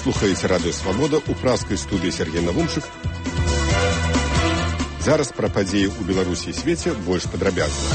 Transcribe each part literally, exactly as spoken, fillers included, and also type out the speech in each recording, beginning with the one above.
Слухаеце радыё «Свабода», у пражскай студыі Сергей Навумчык. Зараз пра падзеі ў Беларусі і свеце больш падрабязна.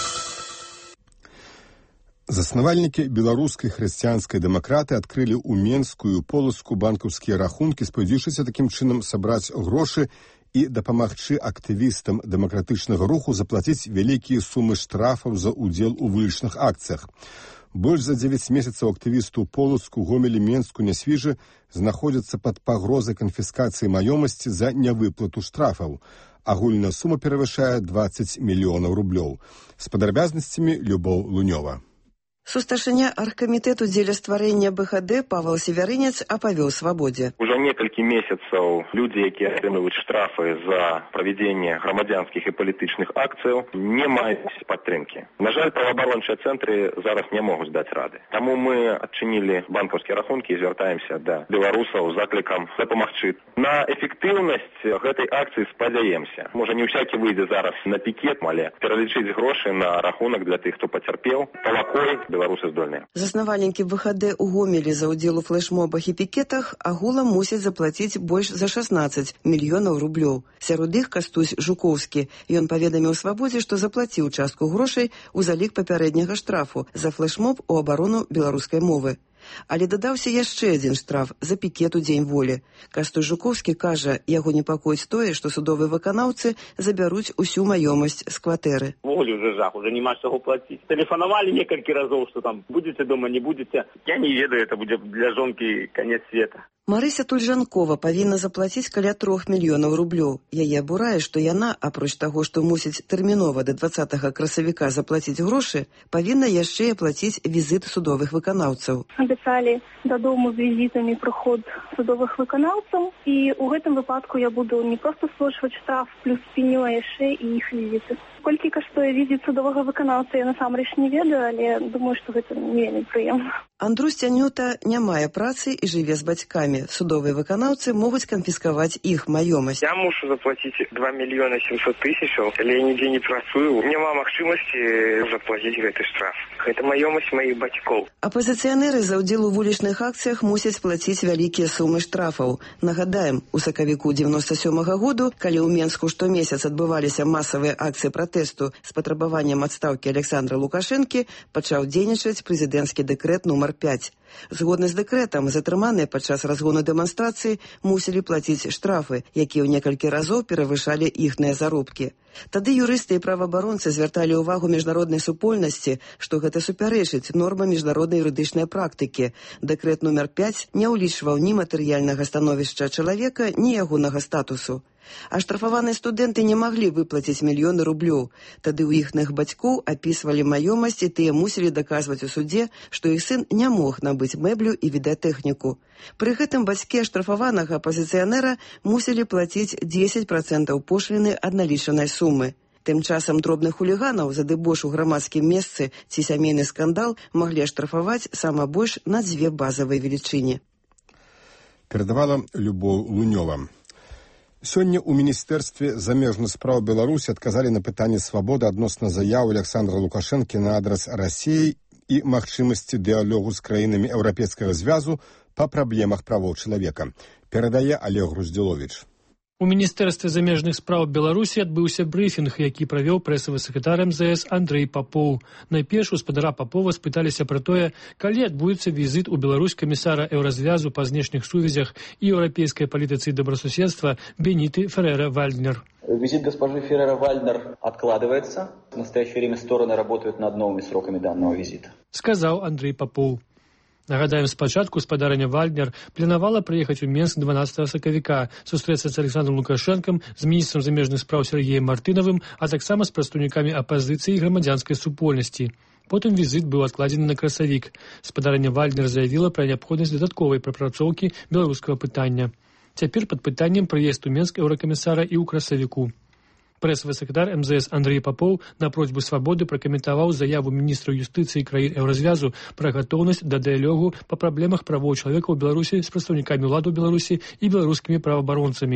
Заснавальнікі беларускай хрысціянскай дэмакраты адкрылі ў Менскую і Полацку банкаўскія рахункі, спадзеючыся такім чынам сабраць грошы і дапамагчы актывістам дэмакратычнага руху заплаціць вялікія сумы штрафаў за ўдзел у вулічных акцыях. Больш за дзевяць месяцаў актывісту ў Полацку, Гомелі, Менску, Нясвіжы знаходзяцца пад пагрозай канфіскацыі маёмасці за нявыплату штрафаў. Агульная сума перавышае дваццаць мільёнаў рублёў. З падрабязнасцямі Любоў Лунёва. Сусташыня аргкамітэту дзеля стварэння бэ ха дэ Павел Севярынец апавёў «Свабодзе». Уже некалькі месяцаў людзі, якія атрымліваюць штрафы за правядзенне грамадзянскіх і палітычных акцыяў, не маюць падтрымкі. На жаль, праваабарончыя цэнтры зараз не могуць даць рады. Таму мы адчынілі банкаўскія рахункі і звяртаемся да беларусаў з заклікам дапамагчы. На эфектыўнасць гэтай акцыі спадзяемся. Можа, не ўсякі выйдзе зараз на пікет, але пералічыць грошы на рахунак для тых, хто пацярпеў. Палакой беларусы здольныя. Заснавальнікі бэ ха дэ ў Гомелі за ўдзел у флэшмобах і пікетах агулам мусяць заплаціць больш за шаснаццаць мільёнаў рублёў. Сярод іх Кастусь Жукоўскі. Ён паведаміў «Свабодзе», што заплаціў частку грошай у залік папярэдняга штрафу за флэшмоб у абарону беларускай мовы. Але дадаўся яшчэ адзін штраф за пікет у дзень волі. Кастусь Жукоўскі кажа, яго непакоіць тое, што судовыя выканаўцы забяруць усю маёмасць з кватэры. Волі уже жах, уже нема чаго плаціць. Тэлефанавалі некалькі разоў, што там будзеце дома, не будзеце. Я не ведаю, это будзе для жонкі канец света. Марыся Тульжанкова павінна заплаціць каля трох мільёнаў рублёў. Яе абурае, што яна, апроч таго, што мусіць тэрмінова да дваццатага красавіка заплаціць грошы, павінна яшчэ і аплаціць візіт судовых выканаўцаў. Абяцалі дадому з візітамі прыход судовых выканаўцаў, і ў гэтым выпадку я буду не проста сплочваць штраф, плюс спіню, а яшчэ і іх візіты. Колькі каштуе візіт судовага выканаўца, я насамрэч не ведаю, але думаю, што гэта не вельмі прыемна. Андрусь Цянюта не мае працы і жыве з бацькамі. Судовыя выканаўцы могуць канфіскаваць іх маёмасць. Я мушу заплаціць два мільёны сямсот тысячаў, але я нідзе не працую. Няма магчымасці заплаціць гэты штраф. Гэта маёмасць маіх бацькоў. Апазіцыянеры за ўдзел у вулічных акцыях мусяць плаціць вялікія сумы штрафаў. Нагадаем, у сакавіку дзевяноста сёмага году, калі ў Менску штомесяц адбываліся масавыя акцыі пратэсту з патрабаваннем адстаўкі Александра Лукашэнкі, пачаў дзейнічаць прэзідэнцкі дэкрэт нумар пяць. Згодна з дэкрэтам, затрыманыя падчас разгону дэманстрацыі мусілі плаціць штрафы, якія ў некалькі разоў перавышалі іхныя заробкі. Тады юрысты і праваабаронцы звярталі ўвагу міжнароднай супольнасці, што гэта супярэчыць нормам міжнароднай юрыдычнай практыкі. Дэкрэт нумар пяць не ўлічваў ні матэрыяльнага становішча чалавека, ні ягонага статусу. А штрафаваныя студэнты не маглі выплаціць мільёны рублёў. Тады ў іхных бацькоў апісвалі маёмасць, і тыя мусілі даказваць у судзе, што іх сын не мог набыць мэблю і відэатэхніку. Пры гэтым бацькі штрафаванага апазіцыянера мусілі плаціць дзесяць працэнтаў пошліны ад налічанай сумы. Тым часам дробных хуліганаў за дэбош у грамадскім месцы ці сямейны скандал маглі аштрафаваць сама больш на дзве базавыя велічыні. Перадавала Любоў Лунёва. Сёння ў Міністэрстве замежных спраў Беларусі адказалі на пытанне «Свабоды» адносна заяў Александра Лукашэнкі на адрас Расіі і магчымасці дыялогу з краінамі Еўрапейскага звязу па праблемах правоў чалавека. Перадае Олег Груздзіловіч. У Міністэрстве замежных спраў Беларусі адбыўся брыфінг, які правёў прэсавы сакратар эм зэ эс Андрэй Папоў. Найперш у спадара Папова спыталіся пра тое, калі адбудзецца візіт у Беларусь камісара Еўразвязу па знешніх сувязях і еўрапейскай палітыцы добросуседства Бениты Феррера-Вальднер. Визит госпожи Феррера-Вальднер откладывается. В настоящее время стороны работают над новыми сроками данного визита. Сказаў Андрэй Папоў. Нагадаем, спачатку спадарыня Вальднер планавала прыехаць у Менск дванаццатага сакавіка, сустрэцца з Александром Лукашэнкам, з міністрам замежных спраў Сергеем Мартынавым, а таксама з прадстаўнікамі апазіцыі і грамадзянскай супольнасці. Потым візіт быў адкладзены на красавік. Спадарыня Вальднер заявіла пра неабходнасць дадатковай прапрацоўкі беларускага пытання. Цяпер пад пытаннем прыезд у Менск еўракамісара і ў красавіку. Прэсавы сакратар эм зэ эс Андрэй Папоў на просьбу «Свабоды» пракаментаваў заяву міністра юстыцыі краін Еўразвязу пра гатоўнасць да дыялогу па праблемах правоў чалавека ў Беларусі з прадстаўнікамі ўлады ў Беларусі і беларускімі праваабаронцамі.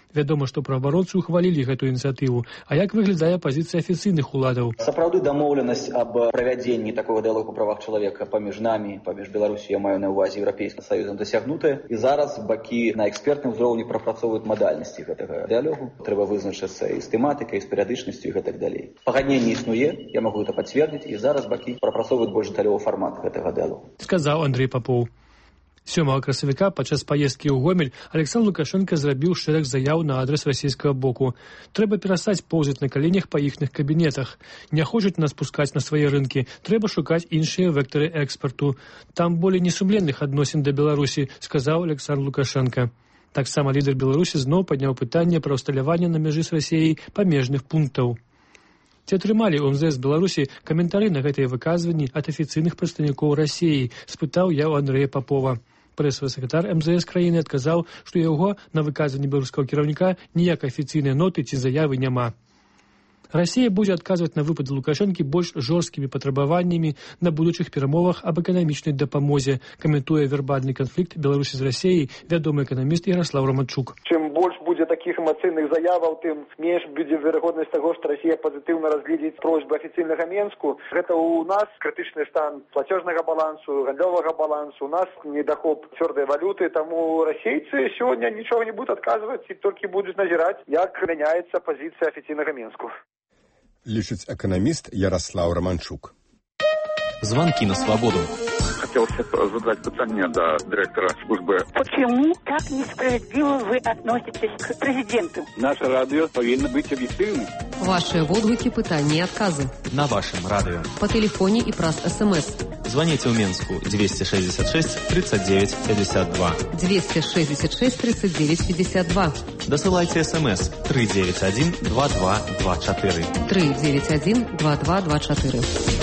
Вядома, што праваабаронцы ухвалілі гэту ініцыятыву. А як выглядае пазіцыя афіцыйных уладаў? Сапраўды дамоўленасць аб правядзенні такога дыалогу па правах чалавека паміж намі, паміж Беларусі, я маю на ўвазе Еўрапейскім Саюзам, дасягнутая. І зараз бакі на экспертным узроўні прапрацоўваюць мадальнасці гэтага дыалогу. Трэба вызначыцца і з тэматыкай, і з перыядычнасцю і гэтак далей. Пагадненне існуе, я магу гэта пацвердзіць, і зараз бакі прапрацоўваюць больш дэталёвы фармат гэтага дыалогу. Сказаў Андрей Попоў. сёмага красавіка падчас паездкі ў Гомель Александр Лукашенко зрабіў шэраг заяў на адрас расійскага боку. Трэба перастаць поўзаць на каленях па іхных кабінетах. Не хочуць нас пускаць на свае рынкі. Трэба шукаць іншыя вектары экспарту. Там болей несумленных адносін да Беларусі, сказаў Александр Лукашенко. Таксама лідар Беларусі зноў падняў пытанне пра ўсталяванне на мяжы з Расіяй памежных пунктаў. Ці атрымалі ў эм зэ эс Беларусі каментары на гэтыя выказванні ад афіцыйных прадстаўнікоў Расіі, спытаў я ў Андрэя Попова. Прэсавы сакратар эм зэ эс краіны адказаў, што яго на выказванні беларускага кіраўніка ніякай афіцыйнай ноты ці заявы няма. Расія будзе адказваць на выпады Лукашэнкі больш жорсткімі патрабаваннямі на будучых перамовах аб эканамічнай дапамозе, каментуе вербальны канфлікт Беларусі з Расіяй вядомы эканаміст Ярослав Романчук. Чым больш будзе такіх эмацыйных заяваў, тым менш будзе верагоднасць таго, што Расія пазітыўна разгледзіць просьбы афіцыйнага Менску. Гэта ў нас крытычны стан плацежнага балансу, гандлёвага балансу, у нас недахоп цвёрдай валюты, таму расейцы сёння нічога не будуць адказваць і толькі будуць назіраць, як мяняецца пазіцыя афіцыйнага Менску. Лічыць эканаміст Ярослав Романчук. Звонки на свободу. Хотелось задать питание до директора службы. Почему так несправедливо вы относитесь к президенту? Наше радио повинно быть объективным. Ваши водгуки, пытания и отказы. На вашем радио. По телефоне и праз СМС. Звоните в Минску двести шестьдесят шесть тридцать девять пятьдесят два. двести шестьдесят шесть тридцать девять пятьдесят два. Досылайте СМС три девять один два два два четыре. три девять один два два два четыре.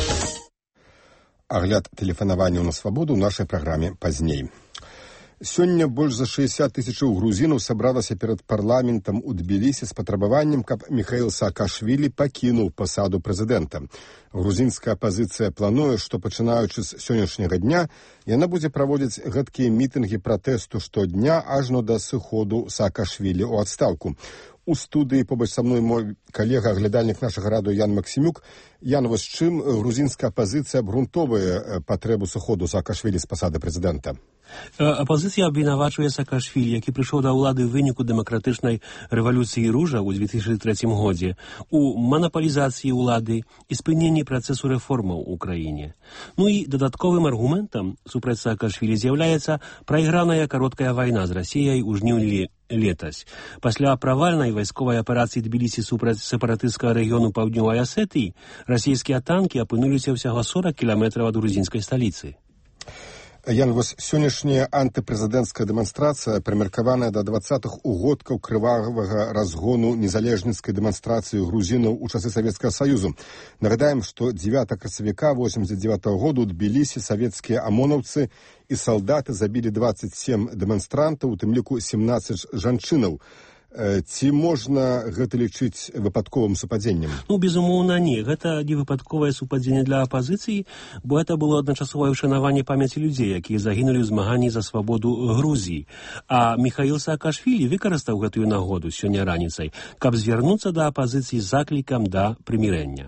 Агляд тэлефанаванняў на свабоду ў нашай праграме пазней. Сёння больш за шэсцьдзясят тысячаў грузінаў сабралася перад парламентам у Тбілісі з патрабаваннем, каб Міхаіл Саакашвілі пакінуў пасаду прэзідэнта. Грузінская апазіцыя плануе, што пачынаючы з сённяшняга дня яна будзе праводзіць гэткія мітынгі пратэсту штодня ажно да сыходу Саакашвілі ў адстаўку. У студыі побач са мной мой калега, аглядальнік нашага радыё Ян Максімюк. Ян, вось чым грузінская апазіцыя абгрунтоўвае патрэбу сыходу Саакашвілі з пасады прэзідэнта? Апозіцыя абвінавачвае Саакашвілі, які прыйшоў да ўлады ў выніку дэмакратычнай рэвалюцыі ружа ў две тысячы трэцім годзе, у манапалізацыі ўлады і спыненні працэсу рэформаў у краіне. Ну і дадатковым аргументам супраць Саакашвілі з'яўляецца прайграная кароткая вайна з Расіяй у жніўні летась. Пасля правальнай вайсковай аперацыі Тбілісі супраць сепаратысцкага рэгіёну паўднёвай Асетыі расійскія танкі апынуліся ўсяго сорок кіламетраў ад грузінскай сталіцы. Ян, вось сённяшняя антыпрэзідэнцкая дэманстрацыя, прымеркаваная да дваццатых угодкаў крывавага разгону незалежніцкай дэманстрацыі грузінаў у часы Савецкага Саюзу. Нагадаем, што дзевятага красавіка восемьдесят девятого году ў Тбілісі савецкія амонаўцы і салдаты забілі двадцать семь дэманстрантаў, у тым ліку семнадцать жанчынаў. Ці можна гэта лічыць выпадковым супадзеннем? Ну, безумоўна, не. Гэта не выпадковае супадзенне для апазіцыі, бо гэта было адначасовае ўшанаванне памяці людзей, якія загінулі ў змаганні за свабоду Грузіі. А Міхаіл Саакашвілі выкарыстаў гэтую нагоду сёння раніцай, каб звярнуцца да апазіцыі з заклікам да прымірэння.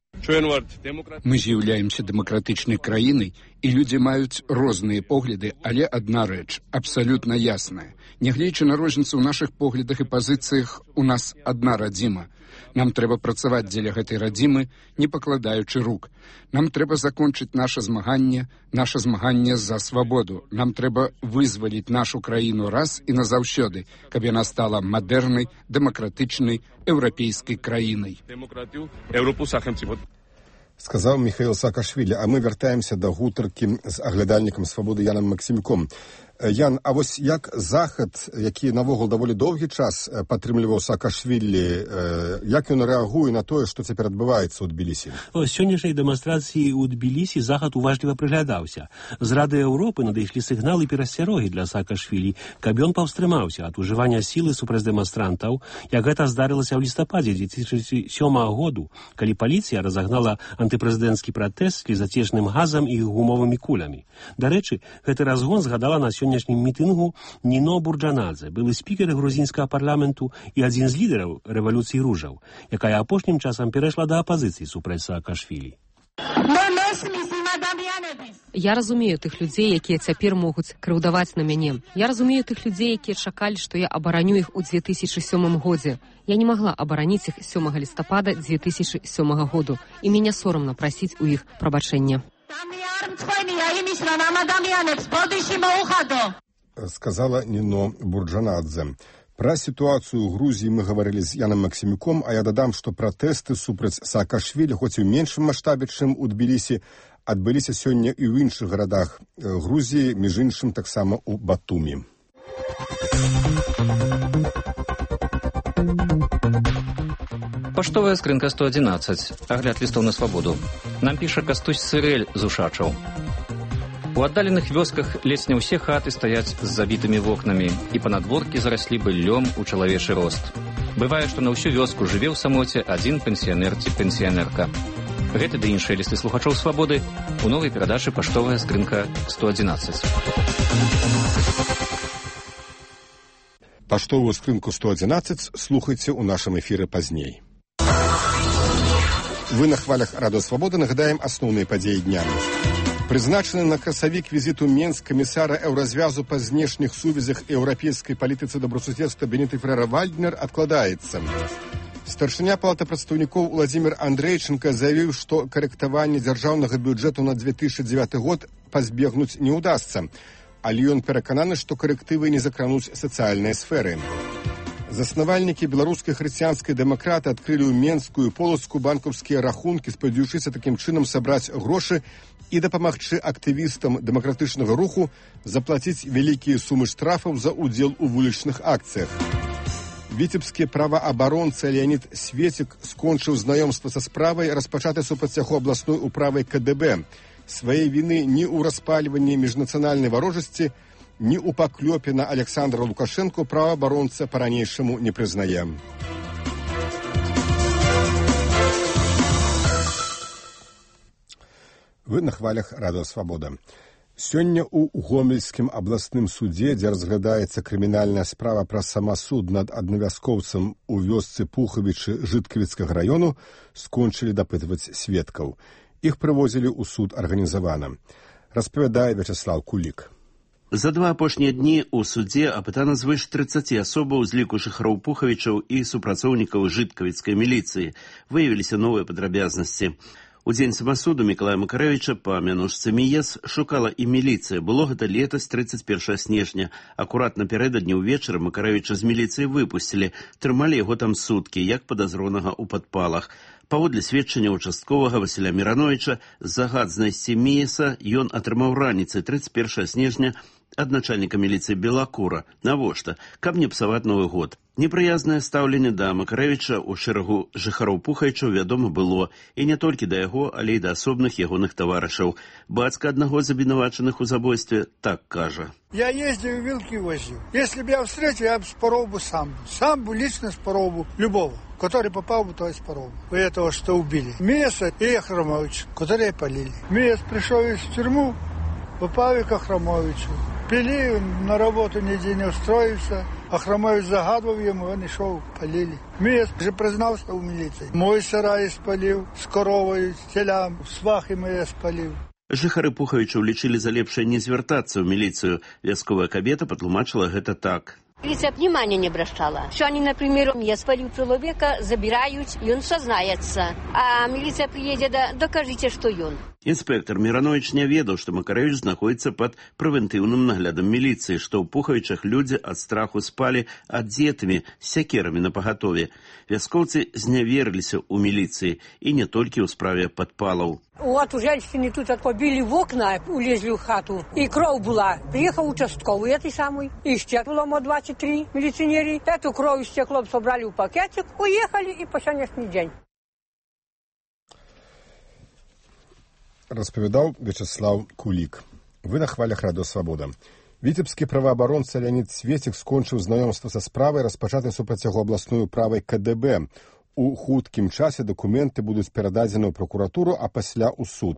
Мы з'яўляемся дэмакратычнай краінай, і людзі маюць розныя погляды, але адна рэч абсалютна ясная. Нягледзячы на розніцу ў нашых поглядах і пазіцыях, у нас адна радзіма. Нам трэба працаваць дзеля гэтай радзімы, не пакладаючы рук. Нам трэба закончыць наша змаганне, наша змаганне за свабоду. Нам трэба вызваліць нашу краіну раз і назаўсёды, каб яна стала мадэрнай, дэмакратычнай, еўрапейскай краінай. Сказаў Міхаіл Саакашвілі, а мы вяртаемся да гутаркі з аглядальнікам свабоды Янам Максімюком. Ян, а вось як Захад, які навогул даволі доўгі час падтрымліваў Саакашвілі, як ён рэагуе на тое, што цяпер адбываецца ў Тбілісі? З сённяшняй дэманстрацыі ў Тбілісі Захад уважліва прыглядаўся. З Рады Еўропы надышлі сігналы перасцярогі для Саакашвілі, каб ён паўстрымаўся ад ужывання сілы супраць дэманстрантаў, як гэта здарылася ў лістападзе две тысячы сёмага году, калі паліцыя разагнала антыпрэзідэнцкі пратэст з слезацечным газам і гумовымі кулямі. Дарэчы, гэты разгон згадала на сёння сённяшнім мітынгу Ніно Бурджанадзе, былы спікер грузінскага парламенту і адзін з лідараў рэвалюцыі ружаў, якая апошнім часам перайшла да апазіцыі супраць Саакашвілі. Я разумею тых людзей, якія цяпер могуць крыўдаваць на мяне. Я разумею тых людзей, якія чакалі, што я абараню іх у дзве тысячы сёмым годзе. Я не магла абараніць іх сёмага лістапада дзве тысячы сёмага году, і мяне сорамна прасіць у іх прабачэння. Сказала Ніно Бурджанадзе. Пра сітуацыю ў Грузіі мы гаварылі з Янам Максімюком, а я дадам, што пратэсты супраць Саакашвілі, хоць і ў меншым маштабе, чым у Тбілісі, адбыліся сёння і ў іншых гарадах Грузіі, між іншым таксама ў Батумі. Паштовая скрынка сто адзінаццаць. Агляд лістоў на свабоду. Нам піша Кастусь Сырэль з Ушачаў. У аддаленых вёсках ледзь не ўсе хаты стаяць з забітымі вокнамі, і панадворкі зараслі быллём у чалавечы рост. Бывае, што на ўсю вёску жыве ў самоце адзін пенсіянер ці пенсіянерка. Гэты ды іншыя лісты слухачоў свабоды у новай перадачы «Паштовая скрынка сто адзінаццаць». Паштовую скрынку сто адзінаццаць слухайце ў нашым эфіры пазней. Вы на хвалях Радыё Свабода нагадаем асноўныя падзеі дня. Прызначаны на красавік візіту Менск камісара еўразвязу па знешніх сувязях і еўрапейскай палітыцы добрасуседства Бенеты Фрера Вальднер адкладаецца. Старшыня палаты прадстаўнікоў Уладзімір Андрэйчынка заявіў, што карэктаванне дзяржаўнага бюджэту на две тысячы дзевяты год пазбегнуць не ўдасца, але ён перакананы, што карэктывы не закрануць сацыяльныя сферы. Заснавальнікі беларускай хрысціянскай дэмакраты адкрылі ў Менскую і Полацку банкаўскія рахункі, спадзяючыся такім чынам сабраць грошы і дапамагчы актывістам дэмакратычнага руху заплаціць вялікія сумы штрафаў за ўдзел у вулічных акцыях. Віцебскі праваабаронца Леонід Светік скончыў знаёмства са справай, распачатай супраць яго абласной управай ка дэ бэ. Сваей віны ні ў распальванні міжнацыянальнай варожасці, ні ў паклёпе на Александра Лукашэнку праваабаронца па-ранейшаму не прызнае. Вы на хвалях Радыё Свабода. Сёння ў Гомельскім абласным судзе, дзе разглядаецца крымінальная справа пра самасуд над аднавяскоўцам у вёсцы Пухавічы Жыткавіцкага раёну, скончылі дапытваць сведкаў. Іх прывозілі ў суд арганізавана. Распавядае Вячаслаў Кулік. За два апошнія дні ў судзе апытана звыш трыццаці асобаў з ліку жыхароў Пухавічаў і супрацоўнікаў жыткавіцкай міліцыі. Выявіліся новыя падрабязнасці. У дзень самасуду Мікалая Макарэвіча па мянушцы Міес шукала і міліцыя. Было гэта летась трыццаць першага снежня. Акурат напярэдадні ўвечары Макарэвіча з міліцыі выпусцілі. Трымалі яго там суткі, як падазронага ў падпалах. Паводле сведчання участковага Васіля Мірановіча, загад знайсці Міеса ён атрымаў раніцай трыццаць першага снежня ад начальніка міліцыі Белакура. Навошта? Каб не псаваць Новы год. Непрыязнае стаўленне да Макарэвіча ў шэрагу жыхароў Пухавічаў вядома было, і не толькі да яго, але і да асобных ягоных таварышаў. Бацька аднаго з абвінавачаных у забойстве так кажа. Я ездил, вилки возил. Если бы я встретил, я бы спорол бы сам. Сам бы лично спорол бы любого, который попал бы, то и спорол бы. Этого, что убили. Миеса и Ахрамовича, которые полили. Миес пришел из тюрьму, попал к Ахрамовичу. Пили, на работу нигде не устроился. Ахрамович загадывал ему, он и шел, полили. Миес же признался у милиции. Мой сарай спалил, с коровой, с телям, свахи мои спалил. Жыхары Пухавічаў лічылі за лепшае не звяртацца ў міліцыю. Вясковая кабета патлумачыла гэта так. Милиция внимания не обращала. Что они, например, я спалил человека, забирают, и он сознается. А милиция приедет, да, докажите, что он. Інспектор Міранович не ведаў, што Макарэвіч знаходзіцца пад прэвентыўным наглядам міліцыі, што ў Пухавічах людзі ад страху спалі адзетымі, з сякерамі напагатове. Вяскоўцы зняверыліся ў міліцыі, і не толькі ў справе падпалаў. Вот у женщины тут побили в окна, улезли в хату, и кровь была. Приехал участковый, этой самый, и стекло мо двадцать три милиционеры. Эту кровь стеклом собрали в пакетик, уехали и по сегодняшний день. Распавядаў Вячаслаў Кулік. Вы на хвалях Радыё Свабода. Віцебскі праваабаронца Леонід Светік скончыў знаёмства са справай, распачатай супраць яго абласной управай ка дэ бэ. У хуткім часе дакументы будуць перададзены ў пракуратуру, а пасля ў суд.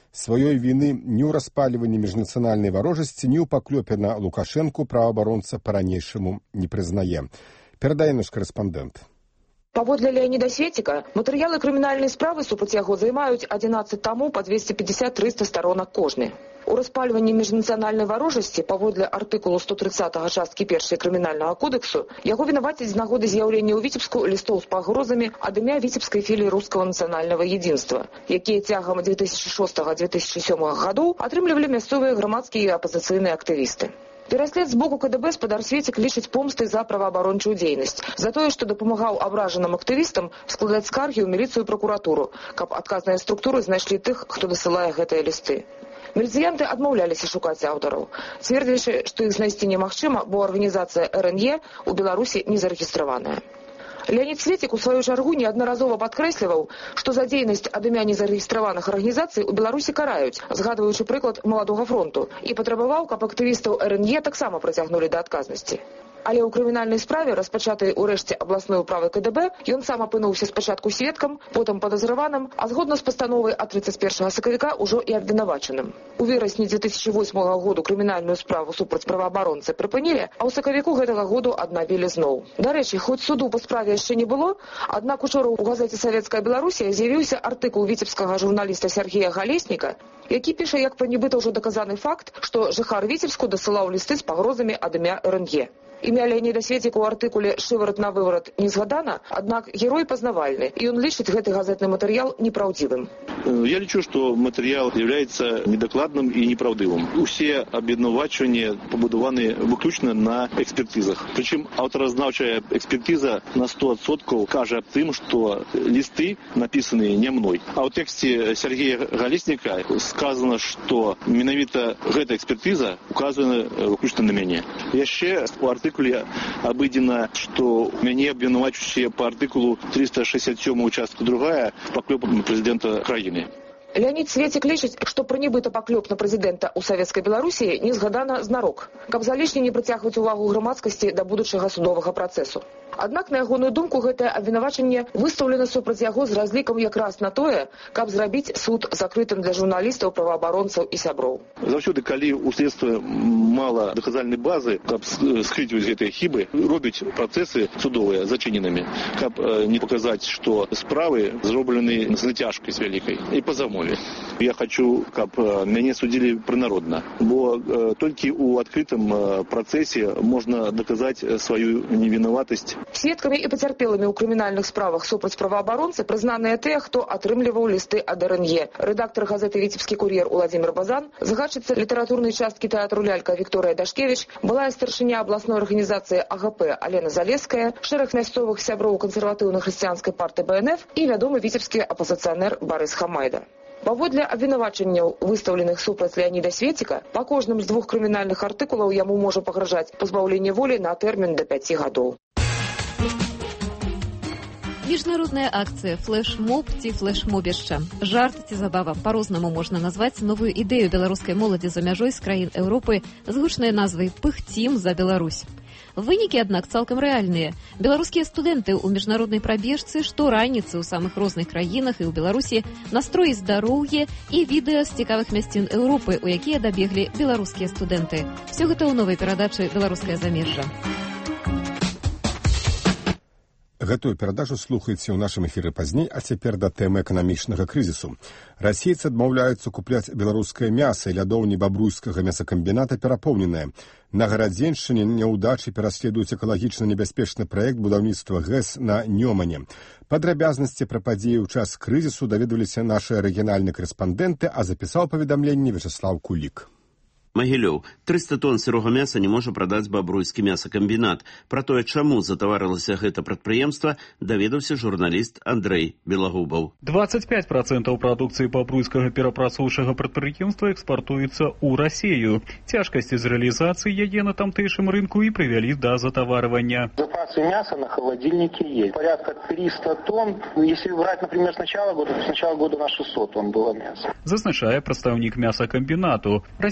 Сваёй віны ні ў распальванні міжнацыянальнай варожасці, ні ў паклёпе на Лукашэнку праваабаронца па-ранейшаму не прызнае. Перадае наш корэспандэнт. Паводле Леаніда Светіка, матэрыялы крымінальнай справы супраць яго займаюць адзінаццаць тамоў па двесце пятьдесят - триста старонак кожны. У распальванні міжнацыянальнай варожасці паводле артыкулу сто тридцатага часткі першай крымінальнага кодексу яго вінавацяць з нагоды з'яўлення ў Віцебску лістоў з пагрозамі ад імя Віцебскай філіі рускага нацыянальнага единства, якія цягам две тысячи шостага - две тысячи сёмага гадоў атрымлівалі мясцовыя грамадскія і апазіцыйныя актывісты. Пераслед з боку ка дэ бэ спадар Светік лічыць помстай за праваабарончую дзейнасць, за тое, што дапамагаў абражаным актывістам складаць скаргі ў міліцыю і пракуратуру, каб адказныя структуры знайшлі тых, хто дасылае гэтыя лісты. Міліцыянты адмаўляліся шукаць аўтараў, цвердзячы, што іх знайсці немагчыма, бо арганізацыя эр эн е ў Беларусі не зарэгістраваная. Леонід Светік у сваю чаргу неаднаразова падкрэсліваў, што за дзейнасць ад імя незарэгістраваных арганізацый у Беларусі караюць, згадваючы прыклад маладога фронту, і патрабаваў, каб актывістаў эр эн е таксама прыцягнулі да адказнасці. Але ў крымінальнай справе, распачатай урэшце абласной управы ка дэ бэ, ён сам апынуўся спачатку сведкам, потым падазраваным, а згодна з пастановай ад тридцать першага сакавіка ўжо і абвінавачаным. У верасні две тысячи восьмага году крымінальную справу супраць праваабаронцы прыпынілі, а ў сакавіку гэтага году аднавілі зноў. Дарэчы, хоць суду па справе яшчэ не было, аднак учора ў газеце «Савецкая Беларусія» з'явіўся артыкул віцебскага журналіста Сергея Галесніка, які піша, як пра нібыта ўжо даказаны факт, што жыхар Віцебску дасылаў лісты з пагрозамі ад імя эр эн е. Імя Леоніда Светіка ў артыкуле «Шыварат на выварат» не згадана, аднак герой пазнавальны, і ён лічыць гэты газетны матэрыял непраўдзівым. Я лічу, што матэрыял являецца недакладным і непраўдывым. Усе абвінавачванні пабудаваны выключна на экспертызах. Прычым аўтаразнаўчая экспертыза на сто адсоткаў кажа аб тым, што лісты напісаны не мной. А ў тэксце Сергея Галесніка сказана, што менавіта гэта экспертыза указана выключна на мяне. Яшчэ у артыкуле абыдзена, што мяне абвінавачваюць па артыкулу триста шестьдесят сёмую частку другая паклёп на прэзідэнта краіны. Леонід Светік лічыць, што пра нібыта паклёп на прэзідэнта ў Савецкай Беларусі не згадана знарок, каб залішне не прыцягваць увагу грамадскасці да будучага судовага працэсу. Аднак, на ягоную думку, гэтае абвінавачанне выстаўлена супраць яго з разлікам якраз на тое, каб зрабіць суд закрытым для журналістаў, праваабаронцаў і сяброў. Заўсёды, калі ў следстве мала даказальнай базы, каб скрыць гэтыя хібы, робяць працэсы судовыя зачыненымі, каб не паказаць, што справы зроблены з нацяжкай вялікай і па замове. Я хочу, каб мяне судзілі прынародна, бо толькі ў адкрытым працэсе можна даказаць сваю невінаватасць. Сведкамі і пацярпелымі ў крымінальных справах супраць праваабаронцы прызнаныя тыя, хто атрымліваў лісты ад эр эн е. Рэдактар газеты «Віцебскі кур'ер» Уладзімір Базан, загадчыца літаратурнай часткі тэатру «Лялька» Вікторыя Дашкевіч, былая старшыня абласной арганізацыі а гэ пэ Алена Залеская, шэраг мясцовых сяброў кансерватыўна-хрысціянскай партыі бэ эн эф і вядомы віцебскі апазіцыянер Барыс Хамайда. Паводле абвінавачанняў, выстаўленых супраць Леаніда Светіка, па кожным з двух крымінальных артыкулаў яму можа пагражаць пазбаўленне волі на тэрмін да пяці гадоў. Міжнародная акцыя «Флэш-моб» ці «Флэш-мобішча». Жарт ці забава. Па-рознаму можна назваць новую ідэю беларускай моладзі за мяжой з краін Еўропы з гучнай назвай «Пыхцім за Беларусь». Вынікі, аднак, цалкам рэальныя. Беларускія студэнты ў міжнароднай прабежцы штораніцы ў самых розных краінах і ў Беларусі настроі здароўе і відэа з цікавых мясцін Еўропы, у якія дабеглі беларускія студэнты. Все гэта ў новай перадачы «Беларускае замежжа». Гэтую перадачу слухайце ў нашым эфіры пазней, а цяпер да тэмы эканамічнага крызісу. Расейцы адмаўляюцца купляць беларускае мяса, і лядоўні бабруйскага мясакамбіната перапоўненыя. На Гарадзеншчыне няўдачы пераследуюць экалагічна небяспечны праект будаўніцтва гэс на Нёмане. Падрабязнасці пра падзеі ў час крызісу даведваліся нашы рэгіянальныя корэспандэнты, а запісаў паведамленне Вячеслав Кулік. Магілёў. трыста тонн сырога мяса не можа прадаць бабруйскі мясакамбінат. Пра тое, чаму затаварылася гэта прадпрыемства, даведаўся журналіст Андрэй Белагубаў. двадцать пять процентов прадукцыі бабруйскага перапрацоўчага прадпрыемства экспартуецца ў Расею. Цяжкасці з рэалізацыі яе на тамтэйшым рынку і прывялі да затаварывання. Запасы мяса на холодильнике есть. Порядка триста тонн. Если брать, например, с начала года, то с начала года на шестьсот тонн было мяса. Зазначае прадстаўнік мясакамбінату. Расійскія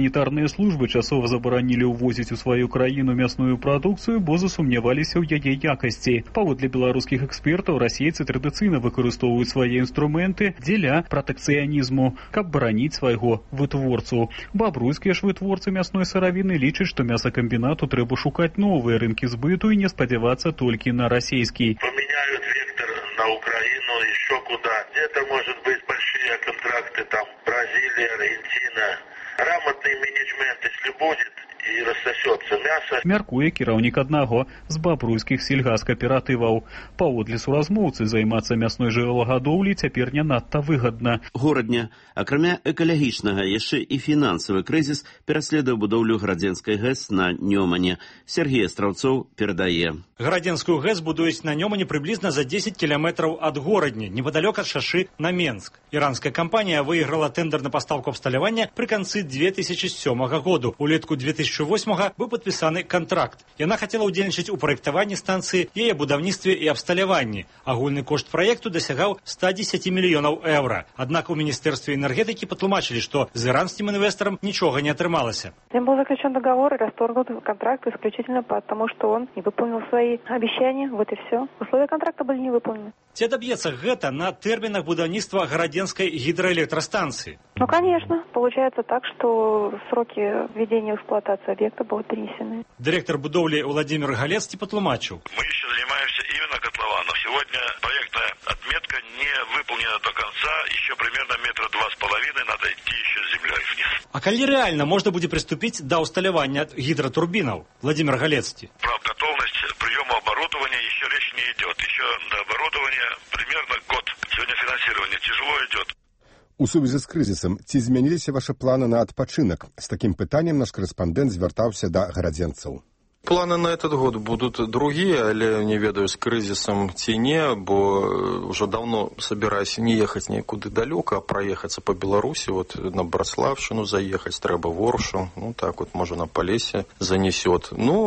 санітарныя службы часова забаранілі ўвозіць у сваю краіну мясную прадукцыю, бо засумняваліся ў яе якасці. Паводле беларускіх экспертаў, расейцы традыцыйна выкарыстоўваюць свае інструменты дзеля пратэкцыянізму, каб бараніць свайго вытворцу. Бабруйскія ж вытворцы мясной сыравіны лічаць, што мясакамбінату трэба шукаць новыя рынкі збыту і не спадзявацца толькі на расійскі. Поменяют вектор на Украину, еще куда. Где-то, может быть, большие контракты, там, Бразилия, Аргентина. Грамотный менеджмент, если будет, і рассосется мясо. Мяркуе кіраўнік аднаго з бабруйскіх сельгаскааператываў. Паводле суразмоўцы, займацца мясной жывёлагадоўляй цяпер не надта выгадна. Горадня, акрамя экалагічнага, яшчэ і фінансавы крызіс пераследуе будоўлю Градзенскай ГЭС на Нёмане. Сергей Астраўцоў перадае. Градзенскую ГЭС будуюць на Нёмане приблизно за десять километров от Горадні, неподалёк от шашы на Менск. Иранская компания выиграла тендер на поставку абсталявання при концы две тысячи сёмага году. Улетку две тысячи восьмага быў падпісаны контракт. Яна хацела ўдзельнічаць у праектаванні станцыі, яе будаўніцтве і абсталяванні. Агульны кошт праекту дасягаў ста дзесяці мільёнаў еўра. Аднак у Міністэрстве энергетыкі патлумачылі, што з іранскім инвестором нічога не атрымалася. Им был заключен договор и расторгнут контракт исключительно потому, что он не выполнил свои обещания. Вот и все. Условия контракта были не выполнены. Ці адаб'ецца гэта на тэрмінах будаўніцтва Градзенскай гідраэлектрастанцыі? Ну, конечно. Получается так, что сроки введения в эксплуатацию объекта будут перенесены. Директор будовли Владимир Галецкий потлумачил. Мы еще занимаемся именно котлованом. Сегодня проектная отметка не выполнена до конца. Еще примерно метра два с половиной надо идти еще с землей вниз. А коли реально можно будет приступить до усталевания гидротурбинов, Владимир Галецкий? Про готовность приема оборудования еще речь не идет. Еще до оборудования примерно год. Сегодня финансирование тяжело идет. У сувязі з крызісам, ці змяніліся ваши планы на адпачынак? З такім пытаннем наш корэспандэнт звяртаўся да гарадзенцаў. Планы на этот год будут другие, але не ведаю, с кризисом ці не, бо уже давно собираюсь не ехать никуда далеко, а проехаться по Беларуси, вот на Браславщину заехать, треба в Оршу, ну так вот, может, на Полесье занесет. Ну,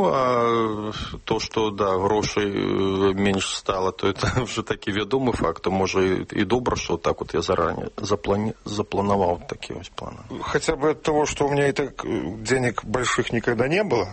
а то, что, да, грошей меньше стало, то это уже таки ведомый факт, может, и добро, что так вот я заранее заплани... заплановал такие вот планы. Хотя бы от того, что у меня и так денег больших никогда не было,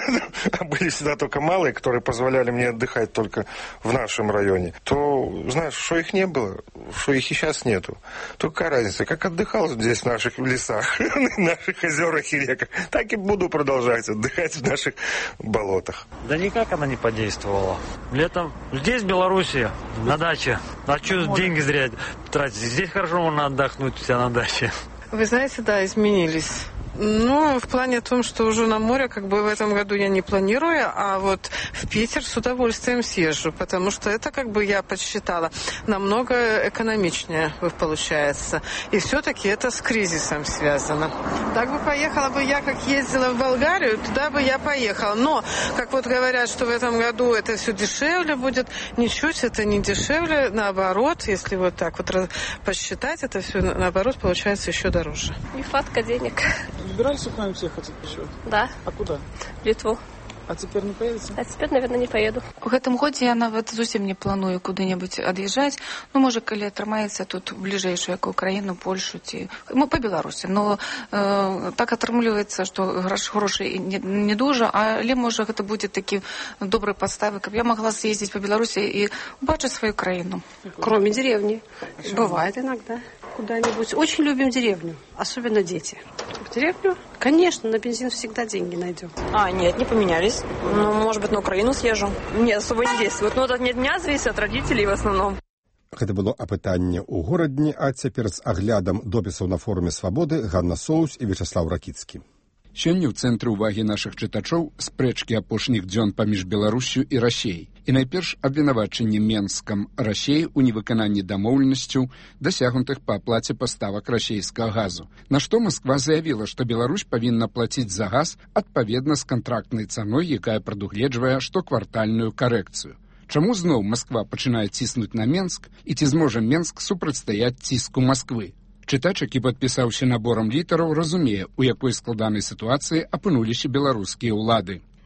а были всегда только малые, которые позволяли мне отдыхать только в нашем районе, то, знаешь, что их не было, что их и сейчас нету. То какая разница, как отдыхал здесь в наших лесах, в наших озерах и реках, так и буду продолжать отдыхать в наших болотах. Да никак она не подействовала. Летом здесь, в Беларуси, на даче. А что деньги зря тратить? Здесь хорошо можно отдохнуть у себя на даче. Вы знаете, да, изменились. Ну, в плане том, что уже на море, как бы в этом году я не планирую, а вот в Питер с удовольствием съезжу, потому что это, как бы я подсчитала, намного экономичнее получается. И все-таки это с кризисом связано. Так бы поехала бы я, как ездила в Болгарию, туда бы я поехала. Но, как вот говорят, что в этом году это все дешевле будет, ничуть это не дешевле, наоборот, если вот так вот посчитать, это все наоборот получается еще дороже. Нехватка денег. Собирались куда-нибудь ехать еще? Да. А куда? В Литву. А теперь не поедете? А теперь, наверное, не поеду. У гэтым годзе я нават зусім не планую куды-небудзь ад'язджаць. Ну, можа, калі атрымаецца тут бліжэйшую яку краіну, Польшу ці... Мы па Беларусі. Но э, так атрымліваецца, што грошай не, не дужа, але, можа, гэта будзе такі добрай падставы, каб я могла съездить по Беларусі і убачыць свою краіну. Кроме деревни. Бывает иногда. Куда-нибудь. Очень любим деревню. Особенно дети. В деревню? Конечно, на бензин всегда деньги найдем. А, нет, не поменялись. Ну, может быть, на Украину съезжу. Не, особо не действует. Но это не от меня зависит, от родителей в основном. Гэта было апытанне ў горадні, а цяпер з аглядам допісаў на форуме «Свабоды» Ганна Соус і Вячеслав Ракіцкі. Сёння ў цэнтры ўвагі нашых чытачоў спрэчкі апошніх дзён паміж Беларуссю і Расіяй. І найперш абвінавачанне Менскам Расіі ў невыкананні дамоўленасцяў, дасягнутых па аплаце паставак расійскага газу. На што Масква заявіла, што Беларусь павінна плаціць за газ адпаведна з кантрактнай цаной, якая прадугледжвае штоквартальную карэкцыю. Чаму зноў Масква пачынае ціснуць на Менск, і ці зможа Менск супрацьстаяць ціску Масквы? Чытач, які падпісаўся наборам літараў, разумее, у якой складанай сітуацыі апынуліся беларускія ўлады.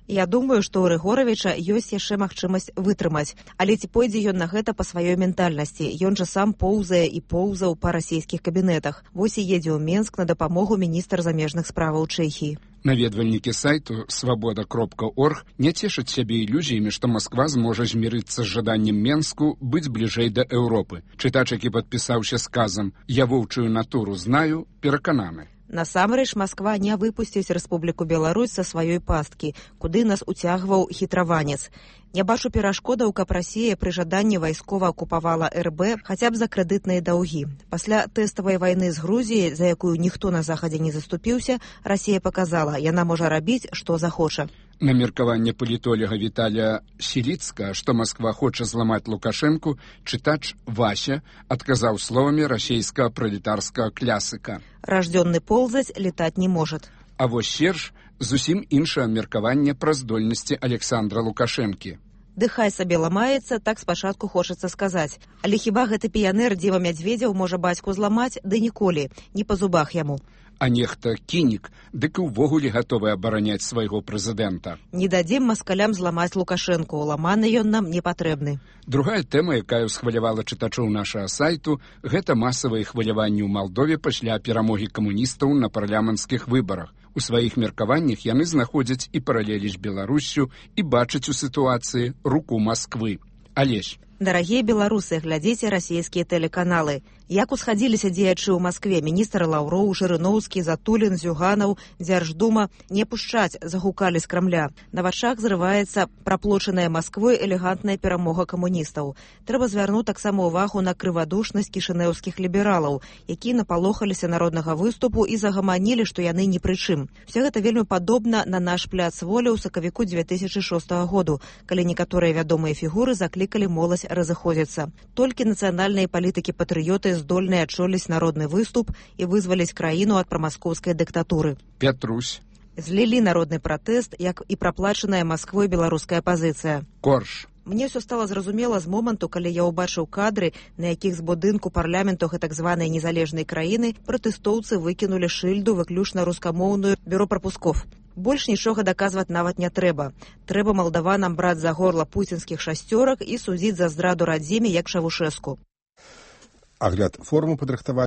Я думаю, што ў Рыгоравіча ёсць яшчэ магчымасць вытрымаць. Але ці пойдзе ён на гэта па сваёй ментальнасці? Ён жа сам поўзае і поўзаў па расійскіх кабінетах. Вось і едзе ў Менск на дапамогу міністр замежных справаў Чэхіі. Наведвальнікі сайту свабода кропка орг не цешаць сябе ілюзіямі, што Масква зможа змірыцца з жаданнем Менску быць бліжэй да Еўропы. Чытач, які падпісаўся сказам «Я воўчую натуру знаю», перакананы. Насамрэч, Масква не выпусціць Рэспубліку Беларусь са сваёй пасткі, куды нас уцягваў хітраванец. Не бачу перашкодаў, каб Расія пры жаданні вайскова акупавала эр бэ хаця б за крэдытныя даўгі. Пасля тэставай вайны з Грузіяй, за якую ніхто на Захадзе не заступіўся, Расія паказала, яна можа рабіць, што захоча. На меркаванне палітолага Віталія Сіліцка, што Масква хоча зламаць Лукашэнку, чытач Вася адказаў словамі расійскага пралетарскага клясыка. Раждённы ползаць летаць не можа. А вось Серж зусім іншае меркаванне пра здольнасці Александра Лукашэнкі. Дыхай сабе ламаецца, так спачатку хочацца сказаць. Але хіба гэты піянер Дзева Мядзведзяў можа бацьку зламаць? Ды ніколі, не па зубах яму. А нехта кінік, дык і ўвогуле гатовы абараняць свайго прэзідэнта. Не дадзім маскалям зламаць Лукашэнку, ламаны ён нам не патрэбны. Другая тэма, якая ўсхвалявала чытачоў нашага сайту, гэта масавыя хваляванні ў Малдове пасля перамогі камуністаў на парламенцкіх выбарах. У сваіх меркаваннях яны знаходзяць і паралелі з Беларуссю і бачаць у сітуацыі руку Масквы. Алесь. Дарагія беларусы, глядзіце расійскія тэлеканалы. Як усхадзіліся дзеячы ў Маскве, міністр Лаўроў, Жырыноўскі, Затулін, Зюганаў, Дзярждума не пушчаць, загукалі з Крамля. На вачах зрываецца праплочаная Масквой элегантная перамога камуністаў. Трэба звярнуць таксама ўвагу на крывадушнасць кішынеўскіх лібералаў, якія напалохаліся народнага выступу і загаманілі, што яны ні пры чым. Все гэта вельмі падобна на наш пляц волі ў сакавіку дзве тысячы шостага году, калі некаторыя вядомыя фігуры заклікалі моладзь разыходзіцца. Толькі нацыянальныя палітыкі-патрыёты здольныя адчоліць народны выступ і вызваліць краіну ад прамаскоўскай дыктатуры. Пятрусь. Злілі народны пратэст, як і праплачаная Масквой беларуская пазіцыя. Корж. Мне ўсё стала зразумела з моманту, калі я ўбачыў кадры, на якіх з будынку парламенту так званай незалежнай краіны пратэстоўцы выкінулі шыльду выключна рускамоўную бюро прапусков. Больш нічога даказваць нават не трэба. Трэба малдаванам браць за горла пуцінскіх шасцёрак і судзіць за здраду радзіме, як Чавушэску. Агляд форуму падрыхтавалі